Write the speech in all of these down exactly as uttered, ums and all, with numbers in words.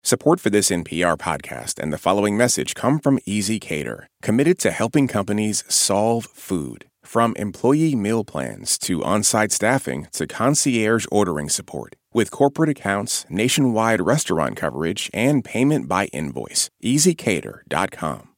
Support for this N P R podcast and the following message come from ezCater, committed to helping companies solve food. From employee meal plans to on-site staffing to concierge ordering support. With corporate accounts, nationwide restaurant coverage, and payment by invoice. easy cater dot com.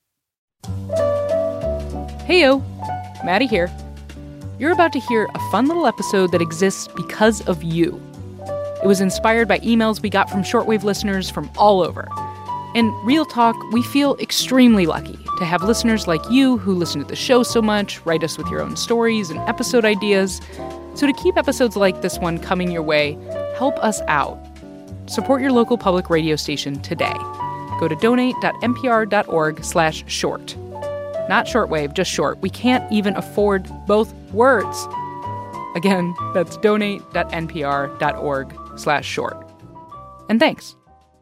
Heyo, Maddie here. You're about to hear a fun little episode that exists because of you. It was inspired by emails we got from shortwave listeners from all over. And real talk, we feel extremely lucky to have listeners like you who listen to the show so much, write us with your own stories and episode ideas. So to keep episodes like this one coming your way, help us out. Support your local public radio station today. Go to donate.npr.org slash short. Not shortwave, just short. We can't even afford both words. Again, that's donate.npr.org slash short. And thanks.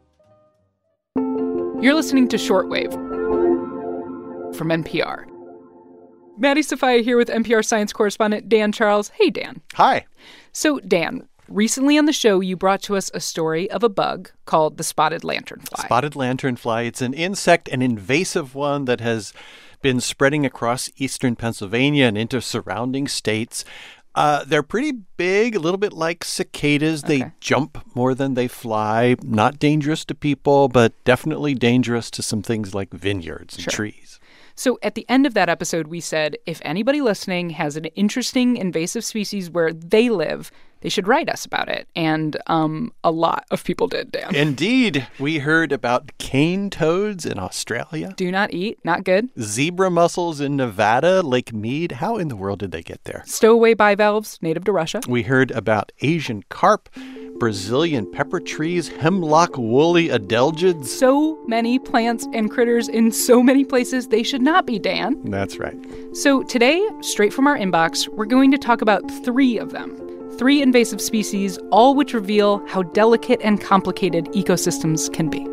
You're listening to Shortwave from N P R. Maddie Sofia here with N P R science correspondent Dan Charles. Hey, Dan. Hi. So, Dan, recently on the show, you brought to us a story of a bug called the spotted lanternfly. Spotted lanternfly. It's an insect, an invasive one that has been spreading across eastern Pennsylvania and into surrounding states. Uh, they're pretty big, a little bit like cicadas. Okay. They jump more than they fly. Not dangerous to people, but definitely dangerous to some things like vineyards and Sure. trees. So at the end of that episode, we said if anybody listening has an interesting invasive species where they live, they should write us about it. And um, a lot of people did, Dan. Indeed. We heard about cane toads in Australia. Do not eat. Not good. Zebra mussels in Nevada, Lake Mead. How in the world did they get there? Stowaway bivalves, native to Russia. We heard about Asian carp, Brazilian pepper trees, hemlock woolly adelgids. So many plants and critters in so many places they should not be, Dan. That's right. So today, straight from our inbox, we're going to talk about three of them. Three invasive species, all which reveal how delicate and complicated ecosystems can be.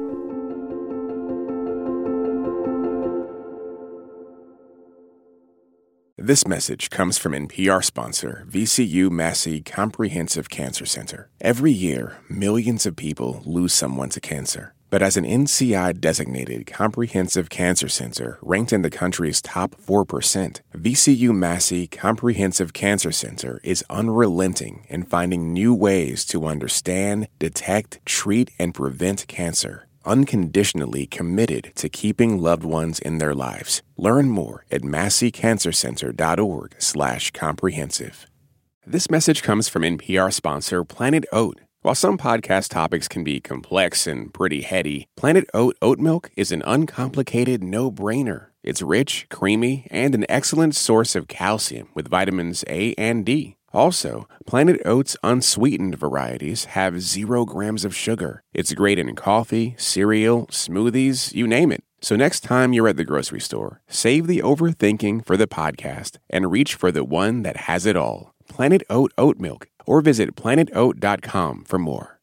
This message comes from N P R sponsor V C U Massey Comprehensive Cancer Center. Every year, millions of people lose someone to cancer. But as an N C I-designated comprehensive cancer center ranked in the country's top four percent, V C U Massey Comprehensive Cancer Center is unrelenting in finding new ways to understand, detect, treat, and prevent cancer. Unconditionally committed to keeping loved ones in their lives. Learn more at massey cancer center dot org slash comprehensive. This message comes from N P R sponsor Planet Oat. While some podcast topics can be complex and pretty heady, Planet Oat oat milk is an uncomplicated no-brainer. It's rich, creamy, and an excellent source of calcium with vitamins A and D. Also, Planet Oat's unsweetened varieties have zero grams of sugar. It's great in coffee, cereal, smoothies, you name it. So next time you're at the grocery store, save the overthinking for the podcast and reach for the one that has it all. Planet Oat oat milk, or visit planet oat dot com for more.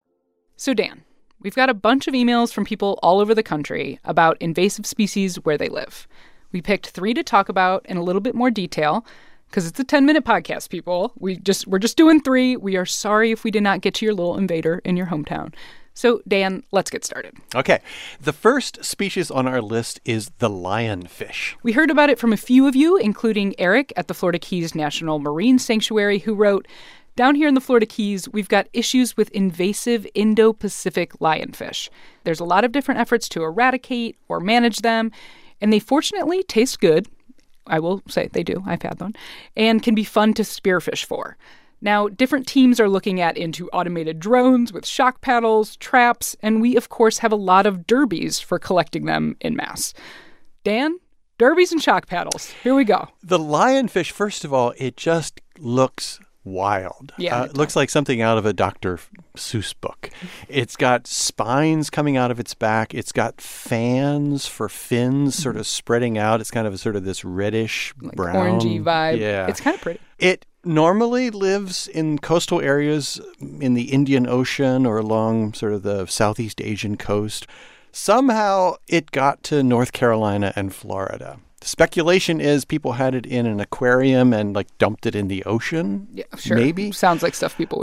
So Dan, we've got a bunch of emails from people all over the country about invasive species where they live. We picked three to talk about in a little bit more detail because it's a ten-minute podcast, people. We just, we're just doing three. We are sorry if we did not get to your little invader in your hometown. So, Dan, let's get started. Okay. The first species on our list is the lionfish. We heard about it from a few of you, including Eric at the Florida Keys National Marine Sanctuary, who wrote, "Down here in the Florida Keys, we've got issues with invasive Indo-Pacific lionfish. There's a lot of different efforts to eradicate or manage them, and they fortunately taste good. I will say they do. I've had one. And can be fun to spearfish for. Now, different teams are looking at into automated drones with shock paddles, traps, and we, of course, have a lot of derbies for collecting them en masse. Dan, derbies and shock paddles. Here we go. The lionfish, first of all, it just looks wild. Yeah, uh, it looks like something out of a Doctor Seuss book. It's got spines coming out of its back. It's got fans for fins sort of spreading out. It's kind of a, sort of this reddish Like brown. orangey vibe. Yeah. It's kind of pretty. It normally lives in coastal areas in the Indian Ocean or along sort of the Southeast Asian coast. Somehow it got to North Carolina and Florida. Speculation is people had it in an aquarium and like dumped it in the ocean. Yeah, sure. Maybe. Sounds like stuff people would do.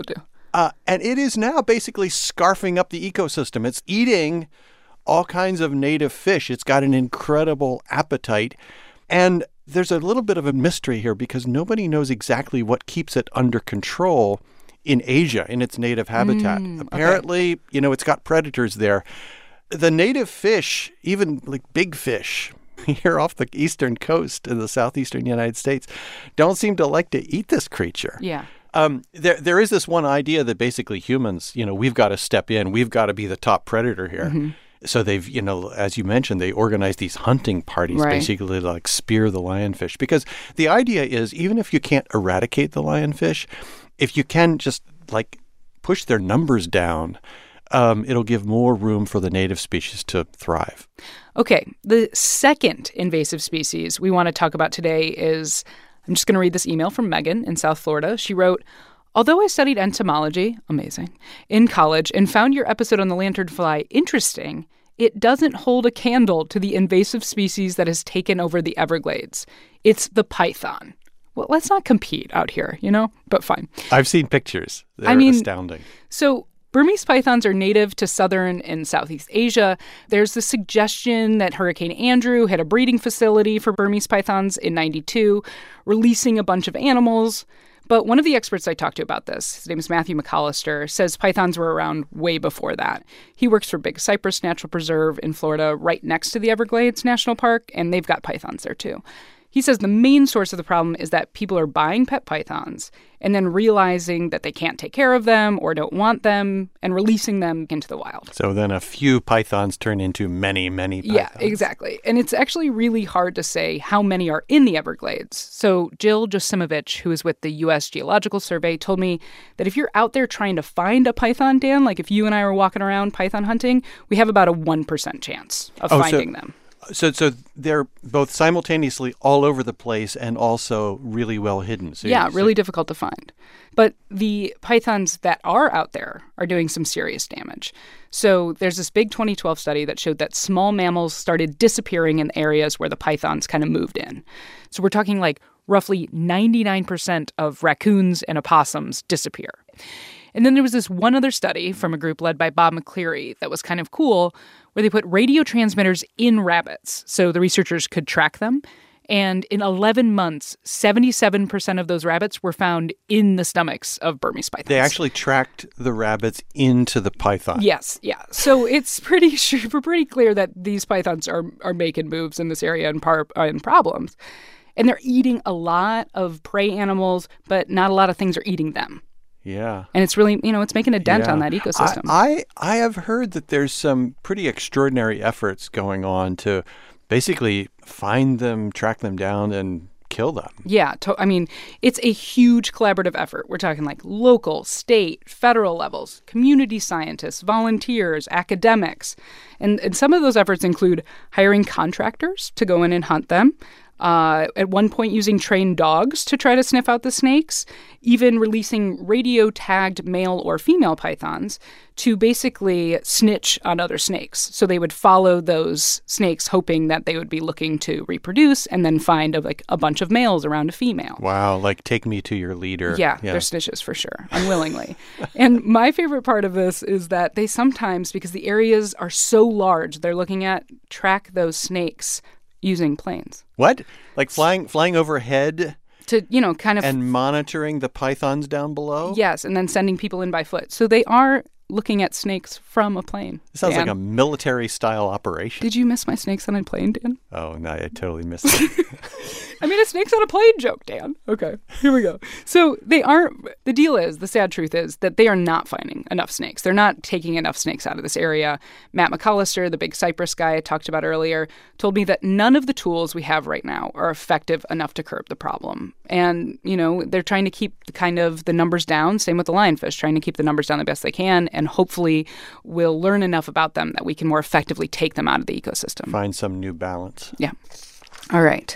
Uh, and it is now basically scarfing up the ecosystem. It's eating all kinds of native fish. It's got an incredible appetite. And there's a little bit of a mystery here because nobody knows exactly what keeps it under control in Asia, in its native habitat. Mm, Apparently, okay. you know, it's got predators there. The native fish, even like big fish here off the eastern coast in the southeastern United States, don't seem to like to eat this creature. Yeah. Um, there, there is this one idea that basically humans, you know, we've got to step in. We've got to be the top predator here. Mm-hmm. So they've, you know, as you mentioned, they organize these hunting parties Right. basically to like spear the lionfish. Because the idea is even if you can't eradicate the lionfish, if you can just like push their numbers down, um, it'll give more room for the native species to thrive. Okay. The second invasive species we want to talk about today is, I'm just going to read this email from Megan in South Florida. She wrote, although I studied entomology, amazing, in college and found your episode on the lanternfly interesting, it doesn't hold a candle to the invasive species that has taken over the Everglades. It's the python. Well, let's not compete out here, you know, but fine. I've seen pictures. They're I mean, astounding. So Burmese pythons are native to southern and Southeast Asia. There's the suggestion that Hurricane Andrew hit a breeding facility for Burmese pythons in ninety-two, releasing a bunch of animals. But one of the experts I talked to about this, his name is Matthew McAllister, says pythons were around way before that. He works for Big Cypress Natural Preserve in Florida, right next to the Everglades National Park, and they've got pythons there too. He says the main source of the problem is that people are buying pet pythons and then realizing that they can't take care of them or don't want them and releasing them into the wild. So then a few pythons turn into many, many pythons. Yeah, exactly. And it's actually really hard to say how many are in the Everglades. So Jill Josimovich, who is with the U S Geological Survey, told me that if you're out there trying to find a python, Dan, like if you and I were walking around python hunting, we have about a one percent chance of Oh, finding so- them. So so they're both simultaneously all over the place and also really well hidden. So Yeah, so- really difficult to find. But the pythons that are out there are doing some serious damage. So there's this big twenty twelve study that showed that small mammals started disappearing in areas where the pythons kind of moved in. So we're talking like roughly ninety-nine percent of raccoons and opossums disappear. And then there was this one other study from a group led by Bob McCleary that was kind of cool, where they put radio transmitters in rabbits so the researchers could track them. And in eleven months, seventy-seven percent of those rabbits were found in the stomachs of Burmese pythons. They actually tracked the rabbits into the python. Yes, yeah. So it's pretty sure, pretty clear that these pythons are are making moves in this area and, par, uh, and problems. And they're eating a lot of prey animals, but not a lot of things are eating them. Yeah. And it's really, you know, it's making a dent Yeah. on that ecosystem. I, I I have heard that there's some pretty extraordinary efforts going on to basically find them, track them down, and kill them. Yeah, to, I mean, it's a huge collaborative effort. We're talking like local, state, federal levels, community scientists, volunteers, academics. And, and some of those efforts include hiring contractors to go in and hunt them, Uh, at one point using trained dogs to try to sniff out the snakes, even releasing radio-tagged male or female pythons to basically snitch on other snakes. So they would follow those snakes hoping that they would be looking to reproduce and then find a, like a bunch of males around a female. Wow, like take me to your leader. Yeah, they're snitches for sure, unwillingly. And my favorite part of this is that they sometimes, because the areas are so large they're looking at, track those snakes using planes. What? Like flying flying overhead to, you know, kind of... and monitoring the pythons down below? Yes, and then sending people in by foot. So they are looking at snakes from a plane. It sounds Dan. like a military-style operation. Did you miss my snakes on a plane, Dan? Oh, no, I totally missed it. I made a snakes on a plane joke, Dan. Okay, here we go. So they aren't, the deal is, the sad truth is that they are not finding enough snakes. They're not taking enough snakes out of this area. Matt McAllister, the Big Cypress guy I talked about earlier, told me that none of the tools we have right now are effective enough to curb the problem. And, you know, they're trying to keep the kind of the numbers down. Same with the lionfish, trying to keep the numbers down the best they can. And hopefully we'll learn enough about them that we can more effectively take them out of the ecosystem. Find some new balance. Yeah. All right.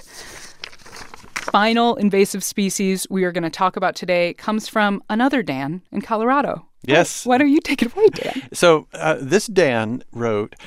Final invasive species we are going to talk about today comes from another Dan in Colorado. Yes. Why don't you take it away, Dan? So uh, this Dan wrote,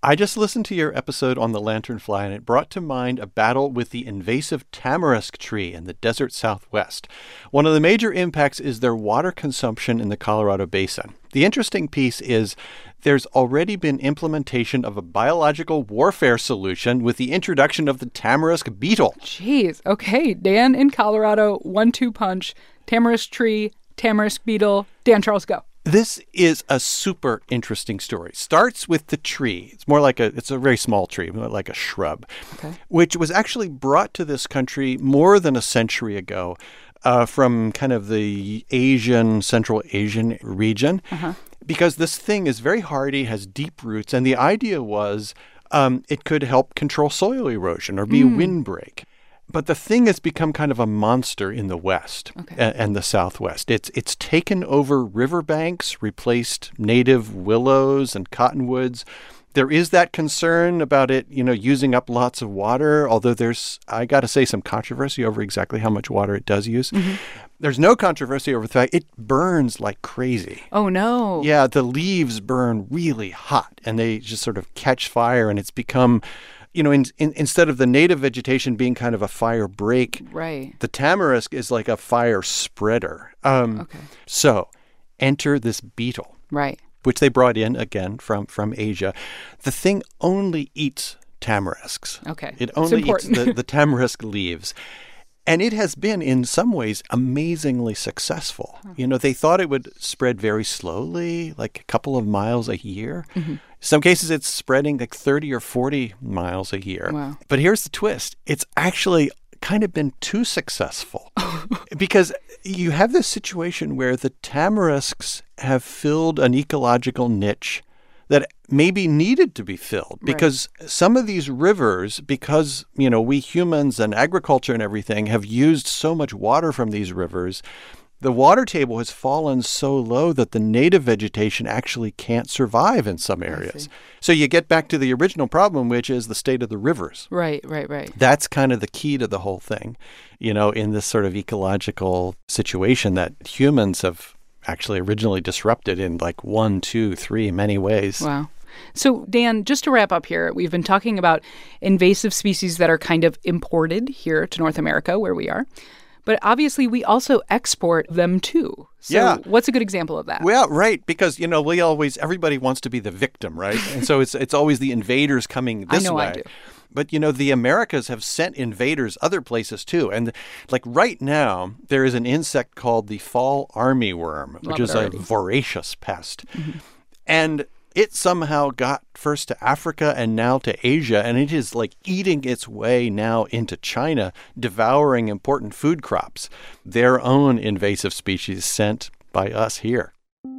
I just listened to your episode on the lanternfly, and it brought to mind a battle with the invasive tamarisk tree in the desert Southwest. One of the major impacts is their water consumption in the Colorado Basin. The interesting piece is there's already been implementation of a biological warfare solution with the introduction of the tamarisk beetle. Jeez. Okay, Dan in Colorado, one two punch, tamarisk tree, tamarisk beetle. Dan Charles, go. This is a super interesting story. Starts with the tree. It's more like a, it's a very small tree, more like a shrub, okay. which was actually brought to this country more than a century ago uh, from kind of the Asian, Central Asian region, uh-huh. because this thing is very hardy, has deep roots, and the idea was um, it could help control soil erosion or be mm. a windbreak. But the thing has become kind of a monster in the West okay. and, and the Southwest. It's it's taken over riverbanks, replaced native willows and cottonwoods. There is that concern about it, you know, using up lots of water, although there's, I got to say, some controversy over exactly how much water it does use. Mm-hmm. There's no controversy over the fact it burns like crazy. Oh, no. Yeah, the leaves burn really hot, and they just sort of catch fire, and it's become... You know, in, in, instead of the native vegetation being kind of a fire break, right. the tamarisk is like a fire spreader. Um, okay. So enter this beetle, right. which they brought in, again, from, from Asia. The thing only eats tamarisks. Okay. It only eats the, the tamarisk leaves. And it has been, in some ways, amazingly successful. Huh. You know, they thought it would spread very slowly, like a couple of miles a year. Mm-hmm. Some cases it's spreading like thirty or forty miles a year. Wow. But here's the twist. It's actually kind of been too successful because you have this situation where the tamarisks have filled an ecological niche that maybe needed to be filled because right. some of these rivers, because, you know, we humans and agriculture and everything have used so much water from these rivers, the water table has fallen so low that the native vegetation actually can't survive in some areas. So you get back to the original problem, which is the state of the rivers. Right, right, right. That's kind of the key to the whole thing, you know, in this sort of ecological situation that humans have actually originally disrupted in like one, two, three, many ways. Wow. So, Dan, just to wrap up here, we've been talking about invasive species that are kind of imported here to North America, where we are. But obviously, we also export them, too. So yeah. what's a good example of that? Well, right, because, you know, we always, everybody wants to be the victim, right? And so it's it's always the invaders coming this I know way. I do. But, you know, the Americas have sent invaders other places, too. And, like, right now, there is an insect called the fall armyworm, which is a voracious pest. Mm-hmm. And it somehow got first to Africa and now to Asia, and it is, like, eating its way now into China, devouring important food crops, their own invasive species sent by us here.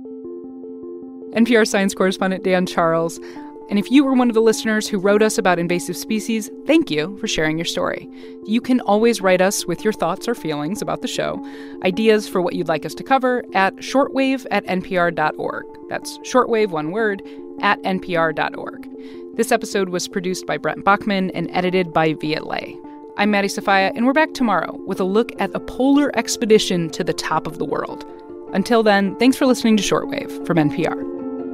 N P R science correspondent Dan Charles. And if you were one of the listeners who wrote us about invasive species, thank you for sharing your story. You can always write us with your thoughts or feelings about the show, ideas for what you'd like us to cover at shortwave at npr dot org. That's shortwave, one word, at npr dot org. This episode was produced by Brent Bachman and edited by Viet Le. I'm Maddie Sofia, and we're back tomorrow with a look at a polar expedition to the top of the world. Until then, thanks for listening to Shortwave from N P R.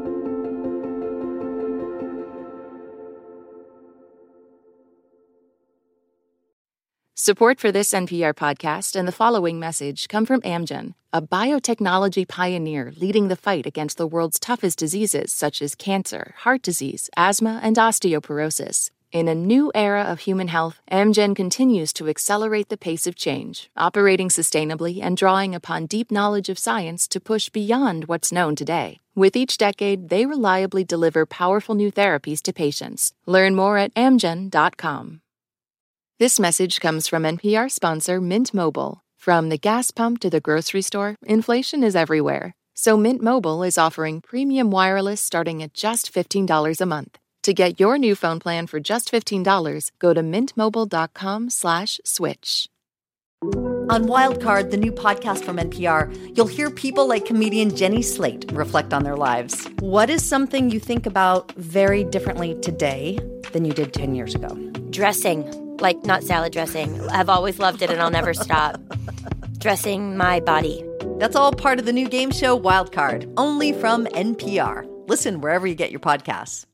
Support for this N P R podcast and the following message come from Amgen, a biotechnology pioneer leading the fight against the world's toughest diseases such as cancer, heart disease, asthma, and osteoporosis. In a new era of human health, Amgen continues to accelerate the pace of change, operating sustainably and drawing upon deep knowledge of science to push beyond what's known today. With each decade, they reliably deliver powerful new therapies to patients. Learn more at amgen dot com. This message comes from N P R sponsor Mint Mobile. From the gas pump to the grocery store, inflation is everywhere. So Mint Mobile is offering premium wireless starting at just fifteen dollars a month. To get your new phone plan for just fifteen dollars, go to mintmobile.com slash switch. On Wildcard, the new podcast from N P R, you'll hear people like comedian Jenny Slate reflect on their lives. What is something you think about very differently today than you did ten years ago? Dressing. Like, not salad dressing. I've always loved it and I'll never stop. Dressing my body. That's all part of the new game show Wildcard, only from N P R. Listen wherever you get your podcasts.